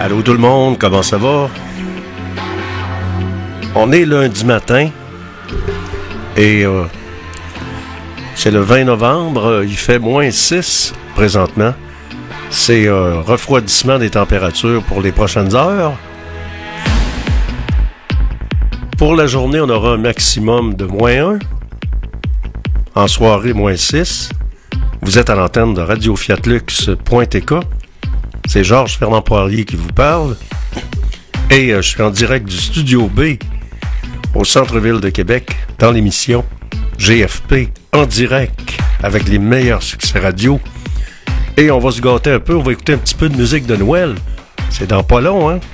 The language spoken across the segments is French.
Allô tout le monde, comment ça va? On est lundi matin et c'est le 20 novembre, il fait moins 6 présentement. C'est refroidissement des températures pour les prochaines heures. Pour la journée, on aura un maximum de moins 1. En soirée, moins 6. Vous êtes à l'antenne de Radio-Fiat-Lux.tk. C'est Georges Fernand Poirier qui vous parle. Et je suis en direct du Studio B au centre-ville de Québec dans l'émission GFP en direct avec les meilleurs succès radio. Et on va se gâter un peu, on va écouter un petit peu de musique de Noël. C'est dans pas long, hein?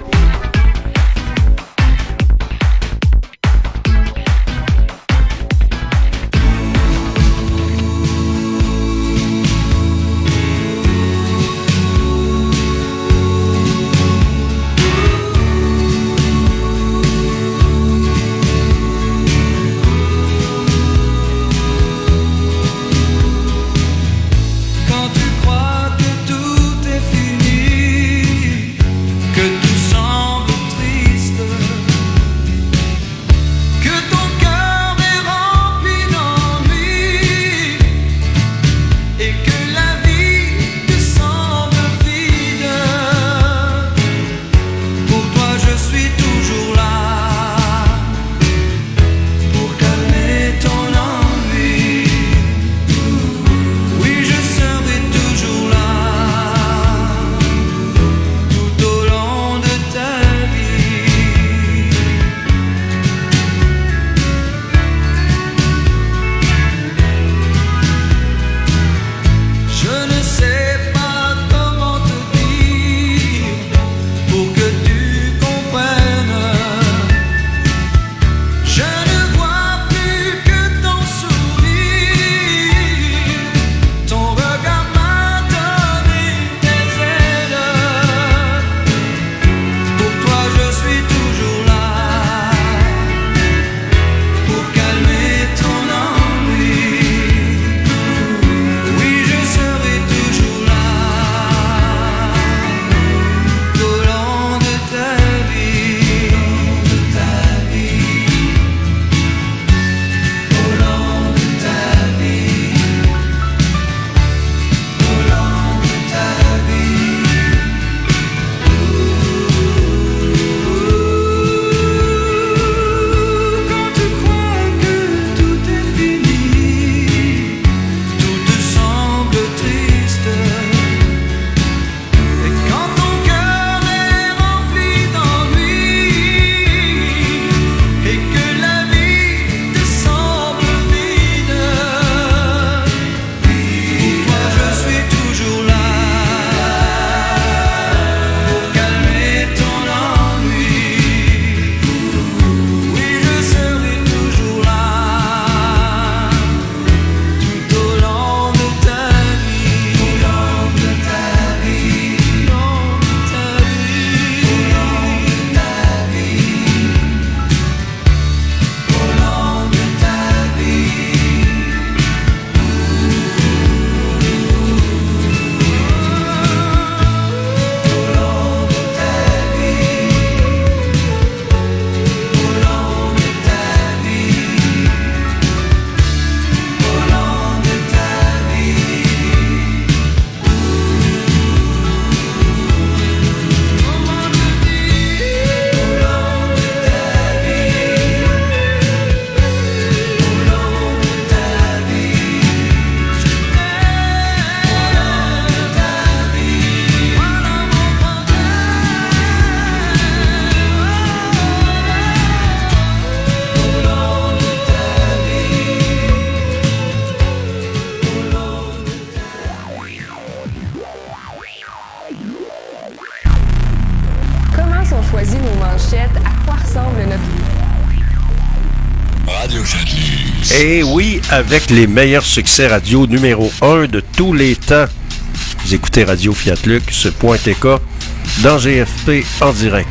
Et oui, avec les meilleurs succès radio numéro 1 de tous les temps. Vous écoutez Radio-Fiat-Lux.tk dans GFP en direct.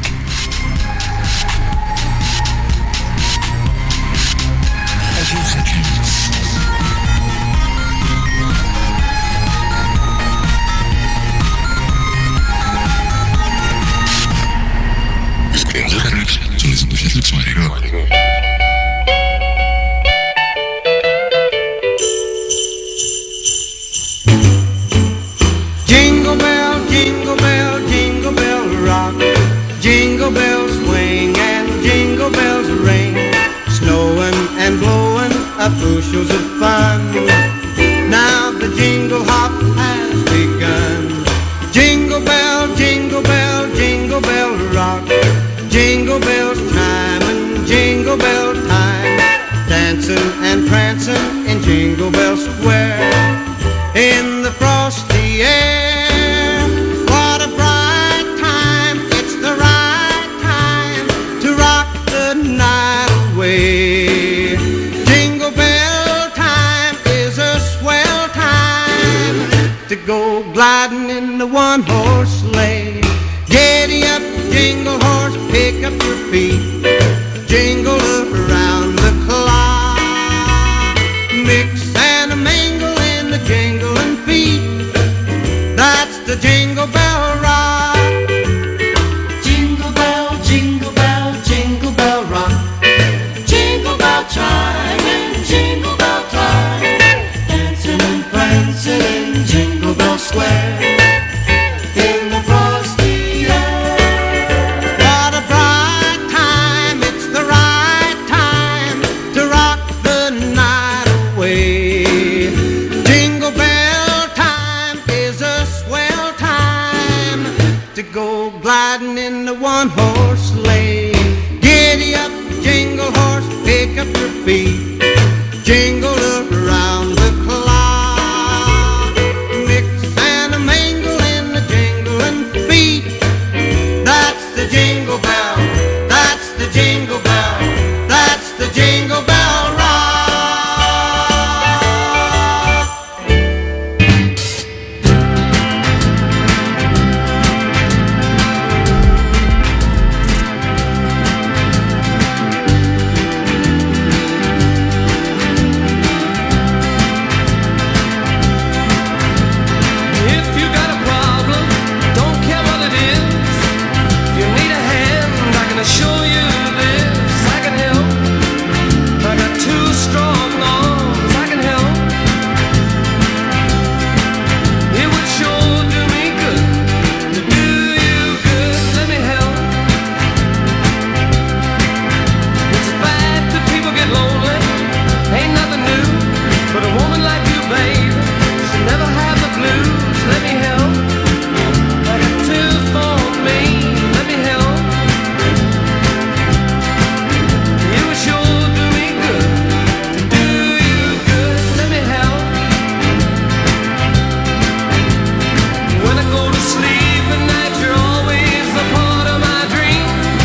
bushels of fun. Now the jingle hop has begun. Jingle bell, jingle bell, jingle bell rock. Jingle bells chime and jingle bell time. Dancing and prancing in Jingle Bell Square. In the frosty air, what a bright time. It's the right time to rock the night away. Jingle bell time is a swell time to go gliding in the one-horse sleigh. Giddy up, jingle horse, pick up your feet. Jingle around the clock. Mix and a mingle in the jingling feet. That's the Jingle Bell Rock. Jingle bell, jingle bell, jingle bell rock. Jingle bell chime and jingle bell time. Dancing and prancing in Jingle Bell Square. In the frosty air. What a bright time, it's the right time to rock the night away. Jingle bell time is a swell time to go gliding in the one-horse sleigh. Giddy up, jingle horse, pick up your feet. Jingle around the clock. Mix and a mingle in the jingling feet. That's the Jingle Bell, that's the Jingle Bell, that's the Jingle Bell Rock. If you got a problem, don't care what it is. If you need a hand, I can assure you this. I can help. I got two strong arms. I can help. It would sure do me good to do you good. Let me help. It's a fact that people get lonely. Ain't nothing new, but a woman like you, babe, should never have the blues. Let me help. I got two for me. Let me help. It would sure do me good to do you good. Let me help. When I go to sleep at night, you're always a part of my dream.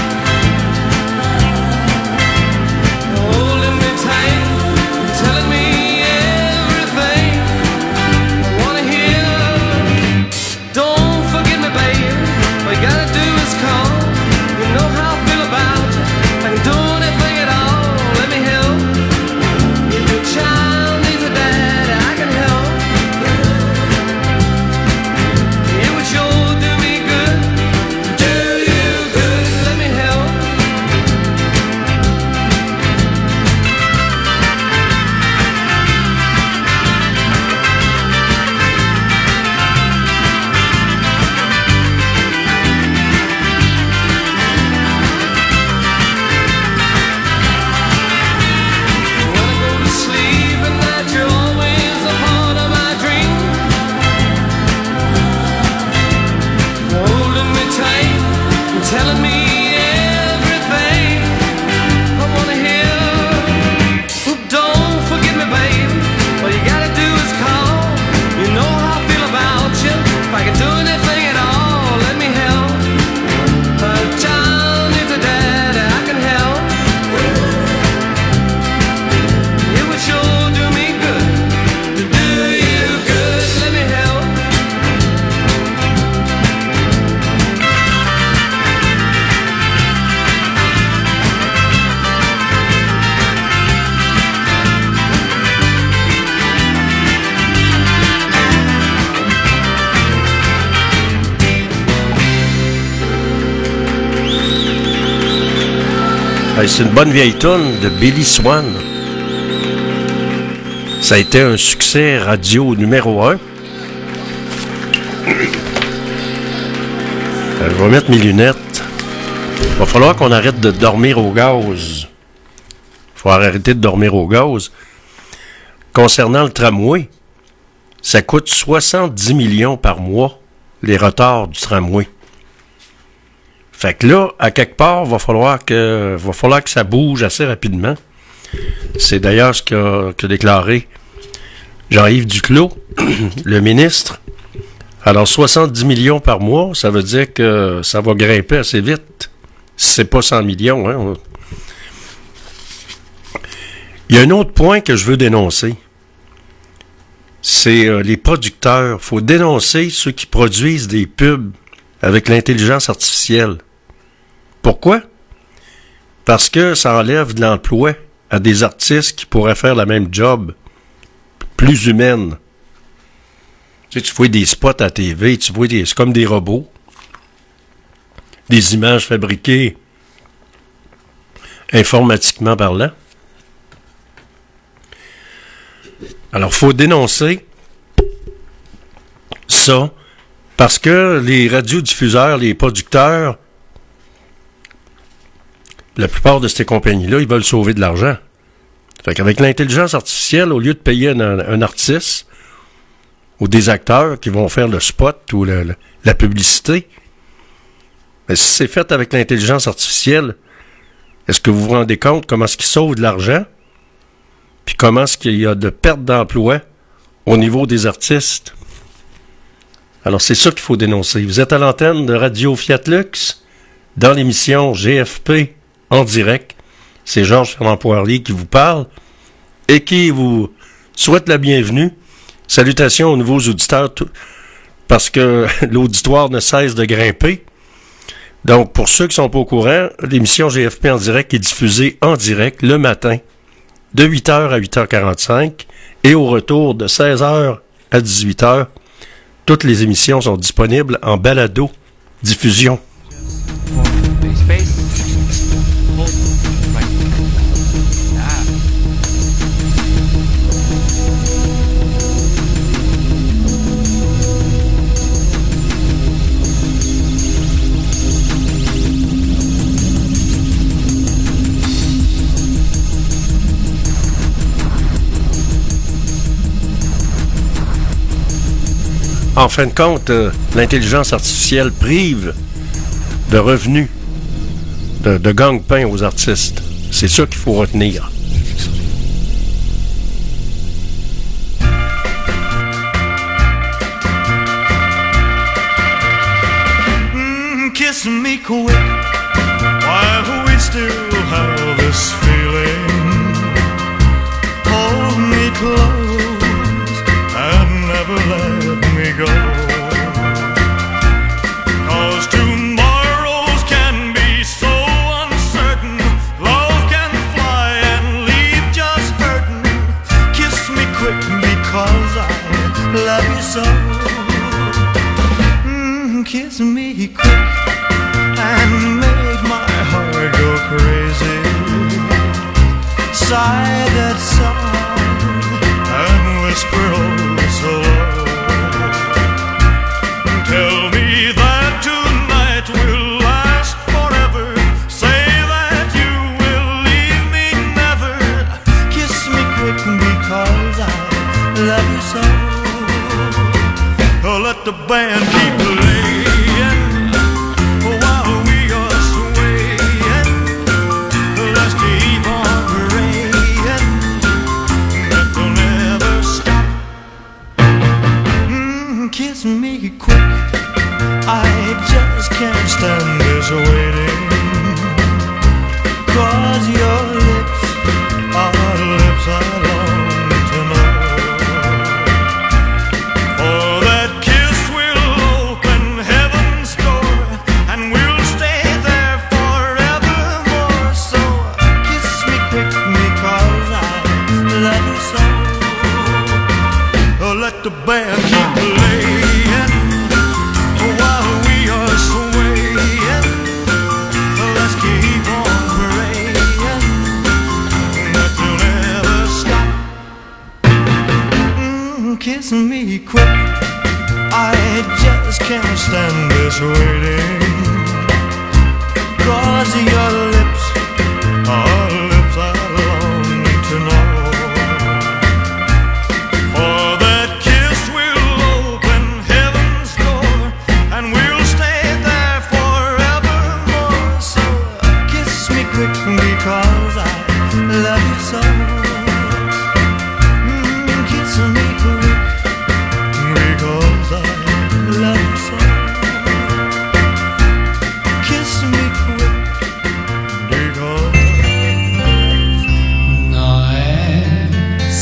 Holding me tight, telling me everything I wanna hear. Don't forget me, babe. All you gotta do is call. You know how I feel about you. I can do anything at all. Let me help. If your child needs a dad, I can help. It would sure do me good. Do you good. Let me help. When I go to sleep at night, you're always a part of my dream. Holding me tight and telling me everything I wanna hear. Oh, don't forget me, babe. All you gotta do is call. You know how I feel about you. If I can do anything at all, let me help. A child needs a dad, I can help. It would sure do me good to do you good. Let me help. Hey, c'est une bonne vieille toune de Billy Swan. Ça a été un succès radio numéro 1. Je vais mettre mes lunettes. Il va falloir qu'on arrête de dormir au gaz. Il faut arrêter de dormir au gaz. concernant le tramway, ça coûte 70 millions par mois, les retards du tramway. Fait que là, à quelque part, va falloir que ça bouge assez rapidement. C'est d'ailleurs ce qu'a déclaré Jean-Yves Duclos, le ministre. Alors, 70 millions par mois, ça veut dire que ça va grimper assez vite. C'est pas 100 millions, hein. Il y a un autre point que je veux dénoncer. C'est les producteurs. Il faut dénoncer ceux qui produisent des pubs avec l'intelligence artificielle. Pourquoi? Parce que ça enlève de l'emploi à des artistes qui pourraient faire la même job, plus humaine. Tu sais, tu vois des spots à TV, c'est comme des robots. Des images fabriquées informatiquement parlant. Alors, il faut dénoncer ça parce que les radiodiffuseurs, les producteurs, la plupart de ces compagnies-là, ils veulent sauver de l'argent. Fait qu'avec l'intelligence artificielle, au lieu de payer un artiste ou des acteurs qui vont faire le spot ou la publicité, mais si c'est fait avec l'intelligence artificielle, est-ce que vous vous rendez compte comment est-ce qu'ils sauvent de l'argent? Puis comment est-ce qu'il y a de perte d'emploi au niveau des artistes? Alors, c'est ça qu'il faut dénoncer. Vous êtes à l'antenne de Radio Fiat Lux, dans l'émission GFP en direct. C'est Georges Fernand Poirier qui vous parle et qui vous souhaite la bienvenue. Salutations aux nouveaux auditeurs, parce que l'auditoire ne cesse de grimper. Donc, pour ceux qui sont pas au courant, l'émission GFP en direct est diffusée en direct le matin, de 8h à 8h45, et au retour de 16h à 18h. Toutes les émissions sont disponibles en balado diffusion. En fin de compte, l'intelligence artificielle prive de revenus, de gagne-pain aux artistes. C'est ça qu'il faut retenir. Kiss me quick while we still have this feeling. Hold me close and never let me go. 'Cause tomorrows can be so uncertain. Love can fly and leave just hurting. Kiss me quick because I love you so. Kiss me quick and make my heart go crazy. Sigh that sigh and whisper oh so low. Tell me that tonight will last forever. Say that you will leave me never. Kiss me quick because I love you so. Oh, let the band keep playing. Kiss me quick, I just can't stand this waiting. 'Cause your lips are lips I long to know. For that kiss will open heaven's door, and we'll stay there forevermore. So kiss me quick because I love you so. Oh, let the band keep playing. Kiss me quick, I just can't stand this waiting. 'Cause your lips are lips I long to know.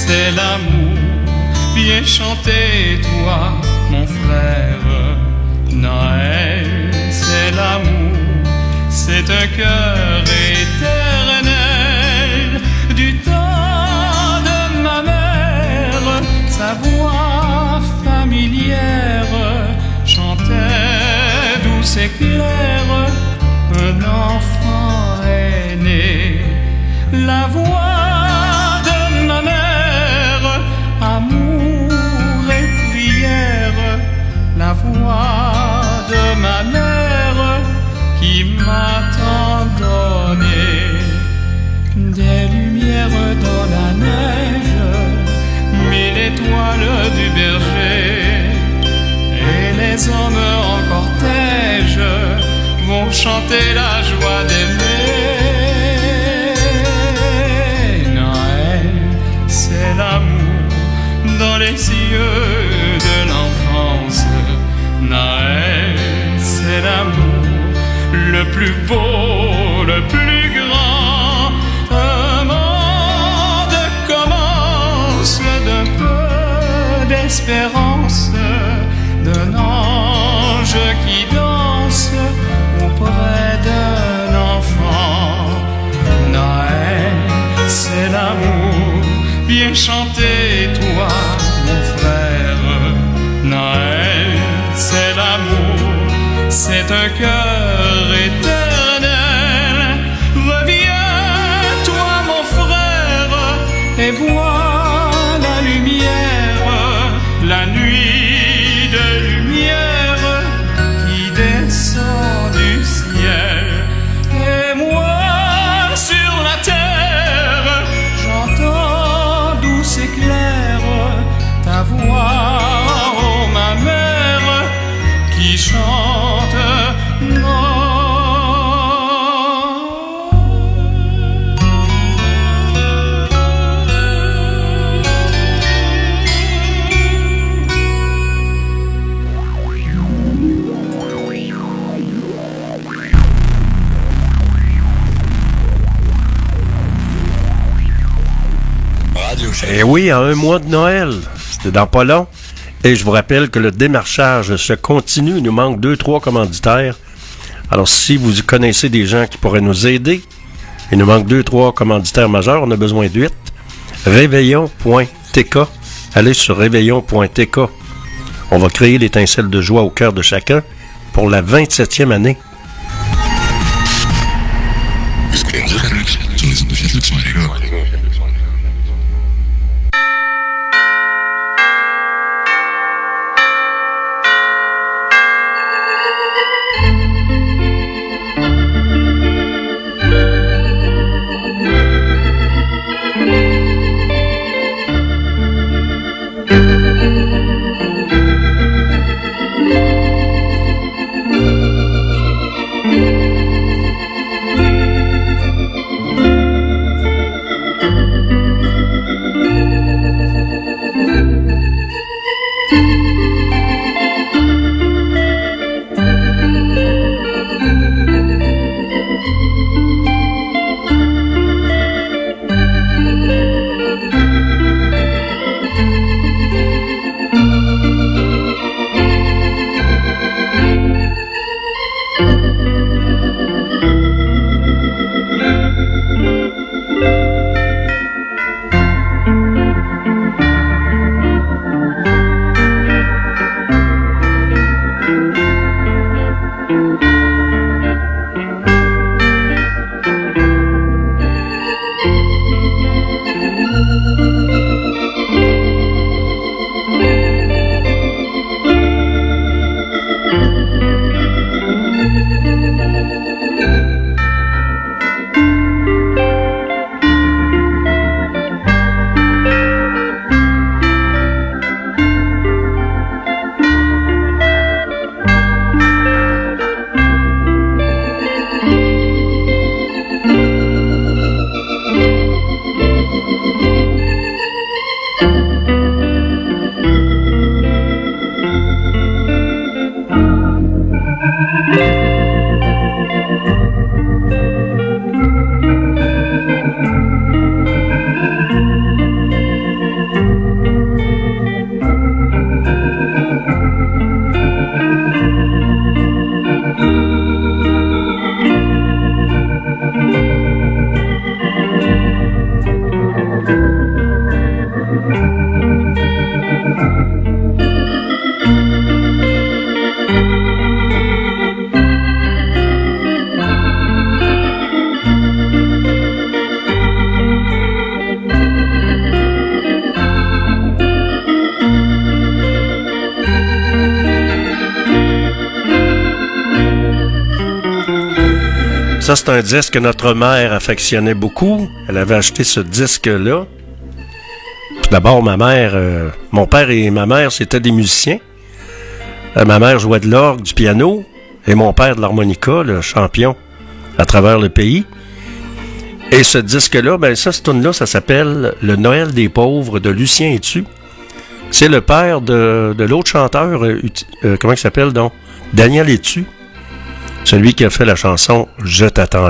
c'est l'amour. Viens chanter, toi, mon frère. Noël, c'est l'amour. C'est un cœur éternel du temps de ma mère. Sa voix familière chantait douce et claire. Un enfant est né. La voix de ma mère, amour et prière. La voix de ma mère qui m'a tant donné des lumières dans la neige, 1000 étoiles du berger, et les hommes en cortège vont chanter la joie d'aimer. Noël, c'est l'amour dans les yeux de l'enfance. Noël, c'est l'amour le plus beau, le plus grand. Un monde commence d'un peu d'espérance, d'un ange qui danse auprès d'un enfant. Noël, c'est l'amour. Viens chanter, toi, mon frère. Noël, c'est l'amour. C'est un cœur éternel. Reviens, toi, mon frère, et vois la lumière, la nuit de lumière qui descend du ciel. Et moi, sur la terre, j'entends douce et claire ta voix, oh ma mère, qui chante Noël. Et oui, à un mois de Noël, c'était dans pas long. Et je vous rappelle que le démarchage se continue. Il nous manque 2-3 commanditaires. Alors, si vous connaissez des gens qui pourraient nous aider, il nous manque 2-3 commanditaires majeurs. On a besoin de 8. Réveillon.tk. Allez sur réveillon.tk. On va créer l'étincelle de joie au cœur de chacun pour la 27e année. Ça, c'est un disque que notre mère affectionnait beaucoup. Elle avait acheté ce disque-là. Puis d'abord, mon père et ma mère, c'était des musiciens. Ma mère jouait de l'orgue, du piano, et mon père de l'harmonica, le champion à travers le pays. Et ce disque-là, cette tune-là, ça s'appelle « Le Noël des pauvres » de Lucien Etu. C'est le père de l'autre chanteur, comment il s'appelle donc? Daniel Etu. Celui qui a fait la chanson « Je t'attendais ».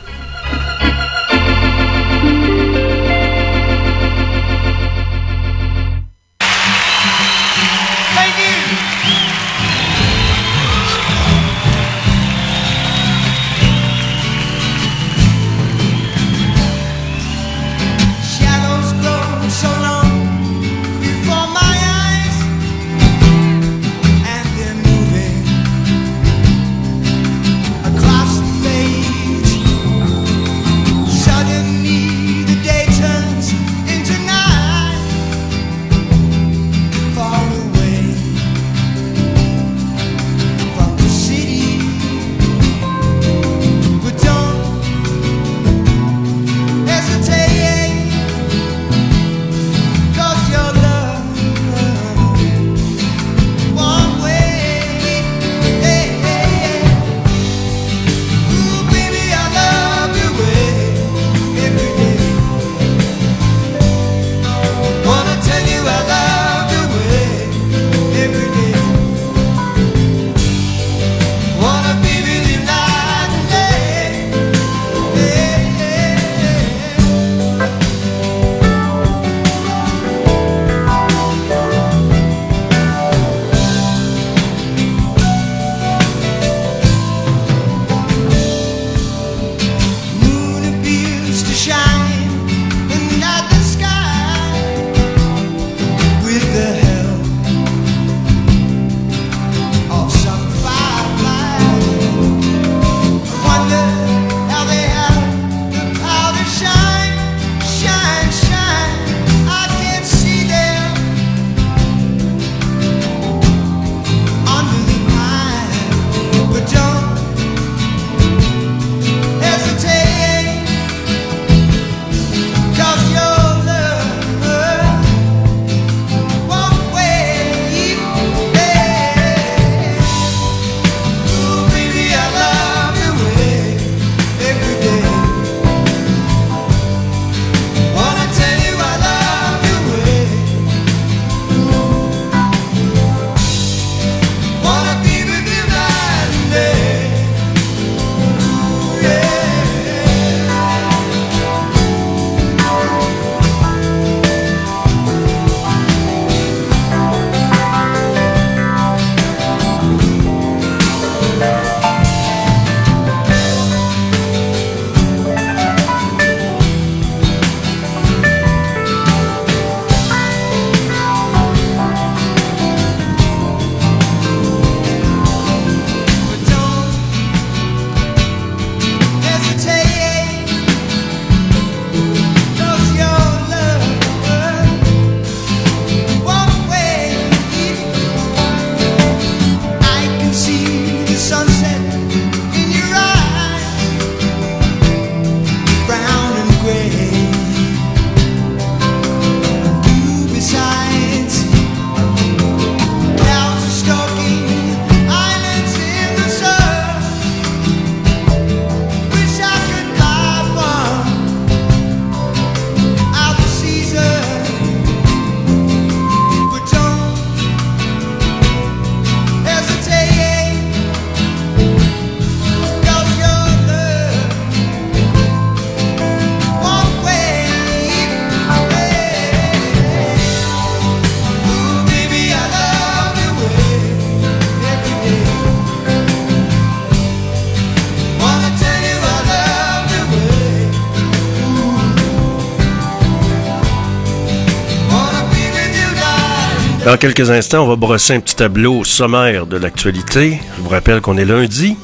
Dans quelques instants, on va brosser un petit tableau sommaire de l'actualité. Je vous rappelle qu'on est lundi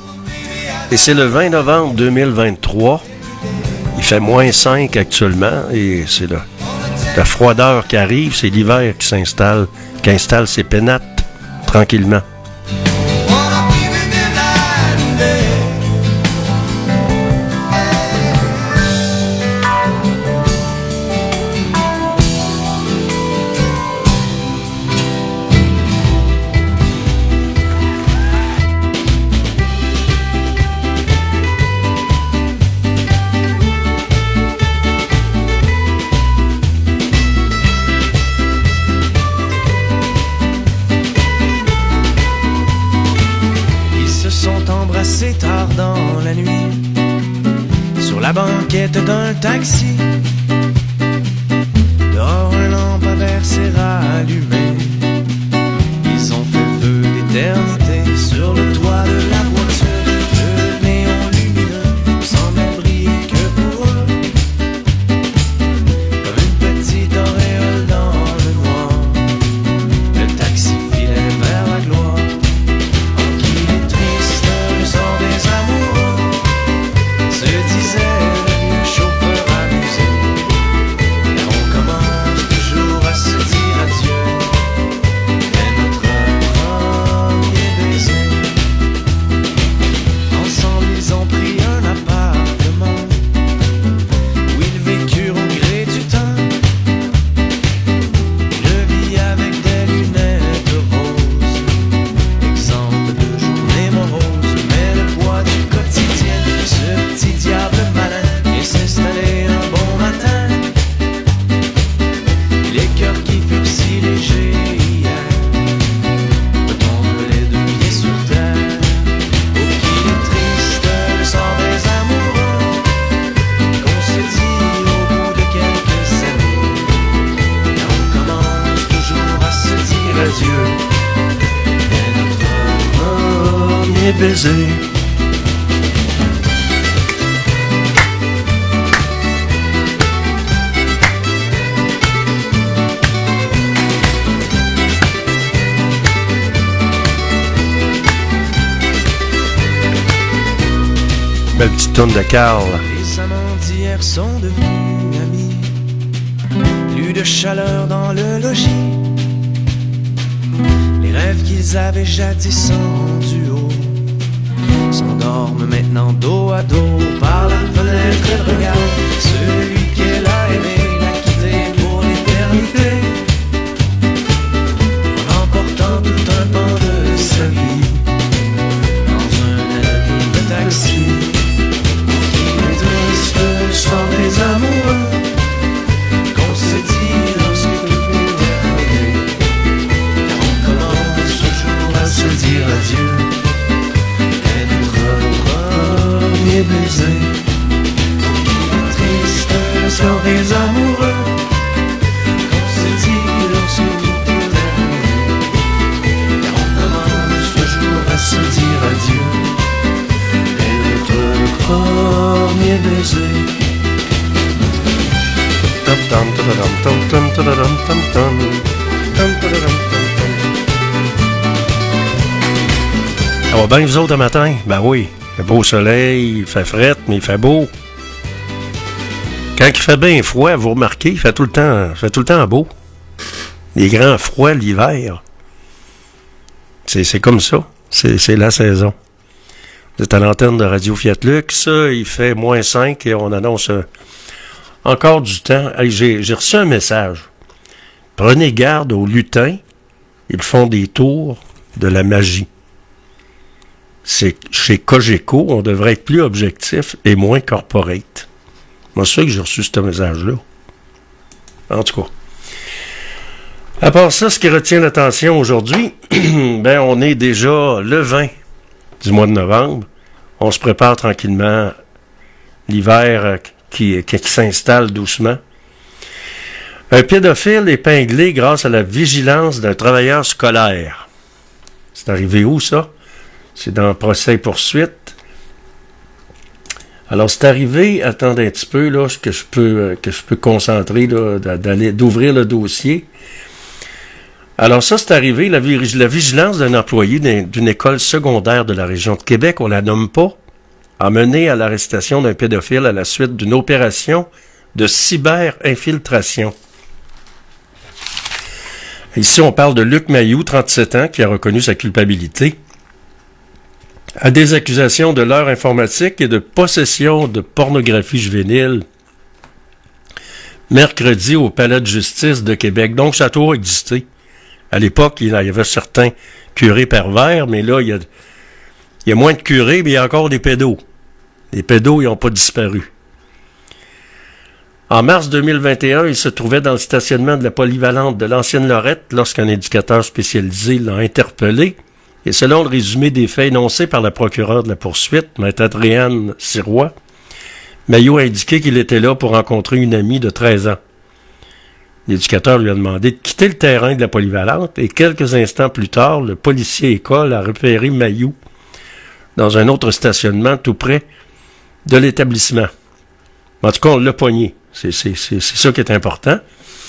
et c'est le 20 novembre 2023. Il fait -5 actuellement et c'est la froideur qui arrive. C'est l'hiver qui installe ses pénates tranquillement. la banquette d'un taxi. Dehors, un lampadaire s'est rallumé. Ils ont fait feu d'éternité sur le toit de la voiture. Le néon lumineux semblait briller que pour eux, comme une petite auréole dans le noir. Le taxi filait vers la gloire. Oh, qu'il est triste le sort des amoureux, se disait le vieux chauffeur amusé. Car on commence toujours à se dire adieu dès notre premier baiser. Ensemble ils ont pris un appartement où ils vécurent au gré du temps. Une vie avec des lunettes roses, exempte de journées moroses. Mais le poids du quotidien, ce petit diable malin vient s'installer un bon matin. Les cœurs qui furent si légers hier retombent les deux pieds sur terre. Oh, qu'il est triste le sort des amoureux, qu'on se dit au bout de quelques années. Car on commence toujours à se dire adieu dès notre premier baiser. Belle petite tourne de Carl. Les amants d'hier sont devenus amis. Plus de chaleur dans le logis. Les rêves qu'ils avaient jadis en duo s'endorment maintenant dos à dos. Par la fenêtre elle regarde celui qu'elle a aimé, l'a quitté pour l'éternité, en emportant tout un pan de sa vie dans un anonyme taxi. Le sort des amoureux, qu'on se dit lorsque tout est terminé. Car on commence toujours à se dire adieu dès notre premier baiser. Qu'il est triste le sort des amoureux, qu'on se dit lorsque tout est terminé. Car on commence toujours à se dire adieu dès notre premier baiser. Ça va bien vous autres le matin? Ben oui, il fait beau soleil, il fait fret, mais il fait beau. Quand il fait bien froid, vous remarquez, il fait tout le temps beau. Les grands froids l'hiver. C'est comme ça. C'est la saison. Vous êtes à l'antenne de Radio Fiat Lux, il fait -5 et on annonce encore du temps. Hey, j'ai reçu un message. Prenez garde aux lutins, ils font des tours de la magie. C'est chez Cogeco, on devrait être plus objectif et moins corporate. Moi, c'est ça que j'ai reçu ce message-là. En tout cas. À part ça, ce qui retient l'attention aujourd'hui, ben on est déjà le 20 du mois de novembre. On se prépare tranquillement. L'hiver qui s'installe doucement. Un pédophile épinglé grâce à la vigilance d'un travailleur scolaire. C'est arrivé où, ça? C'est dans procès et poursuite. Alors, c'est arrivé, attendez un petit peu, là, que je peux concentrer, là, d'ouvrir le dossier. Alors ça, c'est arrivé, la vigilance d'un employé d'une école secondaire de la région de Québec, on la nomme pas, a mené à l'arrestation d'un pédophile à la suite d'une opération de cyber-infiltration. Ici, on parle de Luc Mailloux, 37 ans, qui a reconnu sa culpabilité à des accusations de leurre informatique et de possession de pornographie juvénile mercredi au Palais de justice de Québec. Donc, ça a toujours existé. À l'époque, il y avait certains curés pervers, mais là, il y a moins de curés, mais il y a encore des pédos. Les pédos, ils n'ont pas disparu. En mars 2021, il se trouvait dans le stationnement de la polyvalente de l'ancienne Lorette lorsqu'un éducateur spécialisé l'a interpellé. Et selon le résumé des faits énoncés par la procureure de la poursuite, Maître Adrienne Sirois, Mailloux a indiqué qu'il était là pour rencontrer une amie de 13 ans. L'éducateur lui a demandé de quitter le terrain de la polyvalente et quelques instants plus tard, le policier école a repéré Mailloux dans un autre stationnement tout près de l'établissement. En tout cas, on l'a pogné. C'est ça qui est important.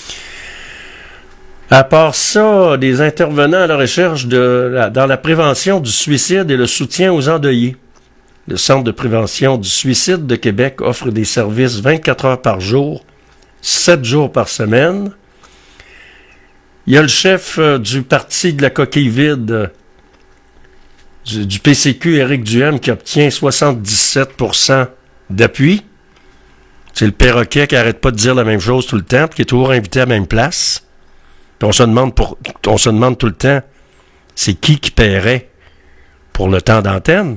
À part ça, des intervenants à la recherche dans la prévention du suicide et le soutien aux endeuillés. Le Centre de prévention du suicide de Québec offre des services 24 heures par jour, 7 jours par semaine. Il y a le chef du parti de la coquille vide du PCQ, Éric Duhem, qui obtient 77% d'appui. C'est le perroquet qui arrête pas de dire la même chose tout le temps, puis qui est toujours invité à la même place. Puis on se demande tout le temps, c'est qui paierait pour le temps d'antenne?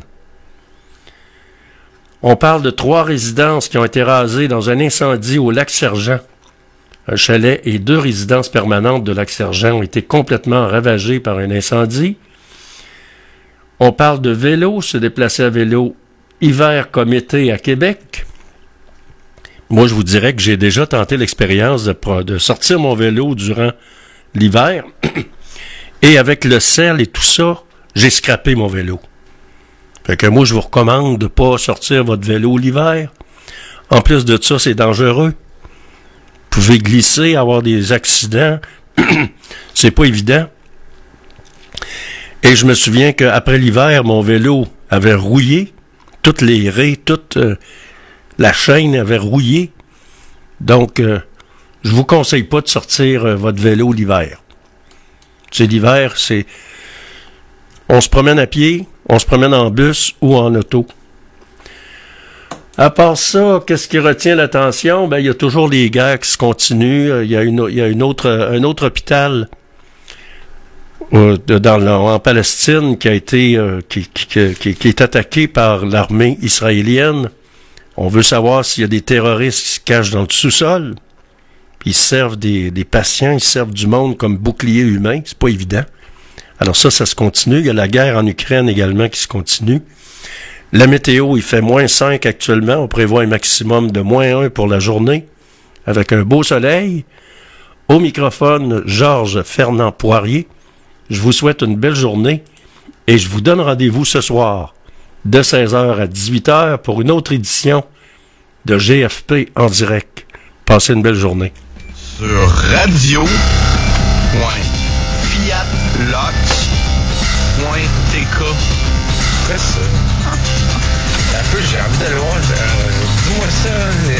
On parle de 3 résidences qui ont été rasées dans un incendie au Lac-Sergent. Un chalet et 2 résidences permanentes de Lac-Sergent ont été complètement ravagées par un incendie. On parle de vélo, se déplacer à vélo hiver comme été à Québec. Moi, je vous dirais que j'ai déjà tenté l'expérience de sortir mon vélo durant l'hiver. Et avec le sel et tout ça, j'ai scrappé mon vélo. Fait que moi, je vous recommande de pas sortir votre vélo l'hiver. En plus de ça, c'est dangereux. Vous pouvez glisser, avoir des accidents. C'est pas évident. Et je me souviens qu'après l'hiver, mon vélo avait rouillé. Toutes les raies, toute la chaîne avait rouillé. Donc, je vous conseille pas de sortir votre vélo l'hiver. C'est l'hiver, c'est... On se promène à pied, on se promène en bus ou en auto. À part ça, qu'est-ce qui retient l'attention? Ben, il y a toujours les guerres qui se continuent. Il y a un autre hôpital en Palestine qui a été qui est attaqué par l'armée israélienne. On veut savoir s'il y a des terroristes qui se cachent dans le sous-sol. Ils servent des patients, ils servent du monde comme bouclier humain. C'est pas évident. Alors ça se continue. Il y a la guerre en Ukraine également qui se continue. La météo, il fait -5 actuellement. On prévoit un maximum de -1 pour la journée, avec un beau soleil. Au microphone, Georges Fernand Poirier. Je vous souhaite une belle journée et je vous donne rendez-vous ce soir de 16h à 18h pour une autre édition de GFP en direct. Passez une belle journée. Sur radio.fiatlox.tk. Quoi ça? Un peu, j'ai envie d'aller voir. Dis-moi ça.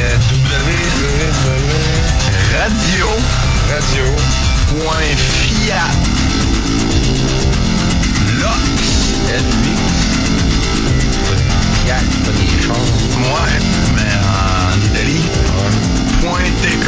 Fiat, pas des chars. Ouais, mais en Italie. .tk.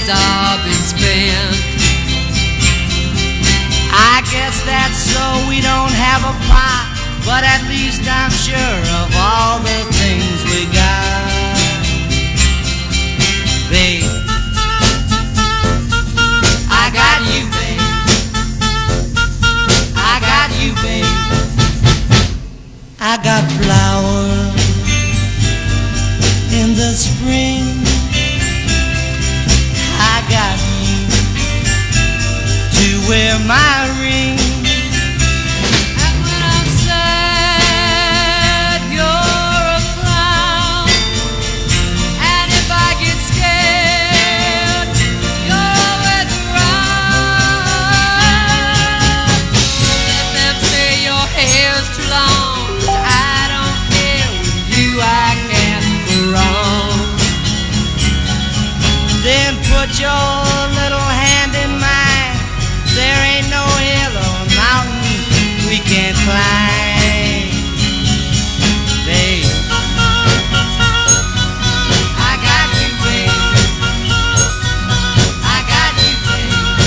all been spent. I guess that's so we don't have a pot, but at least I'm sure of all the things we got. Babe, I got you, babe. I got you, babe. I got flowers in the spring. I got you to wear my ring. And when I'm sad, you're a clown. And if I get scared, you're always around. Let them say your hair's too long. I don't care, with you I can't go wrong. Then put your little hand in mine. There ain't no hill or mountain we can't climb. Babe, I got you, babe. I got you, babe.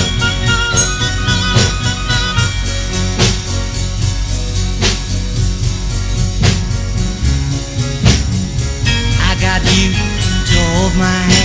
I got you to hold my hand.